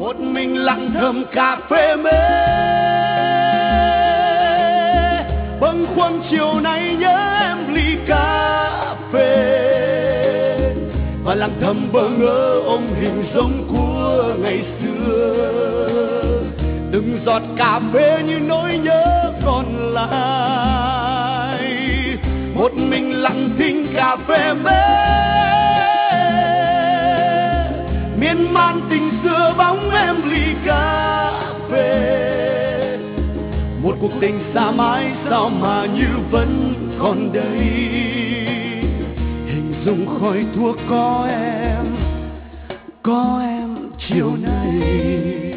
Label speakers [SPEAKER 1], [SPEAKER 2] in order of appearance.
[SPEAKER 1] một mình lặng thầm cà phê mê. Bâng khuâng chiều nay nhớ em ly cà phê, và lặng thầm bơ ngỡ ôm hình giống của ngày xưa. Từng giọt cà phê như nỗi nhớ còn lại, một mình lặng thinh cà phê mê. Miên man tình xưa bóng em ly cà phê, một cuộc tình xa mãi sao mà như vẫn còn đây. Hình dung khói thuốc có em chiều nay.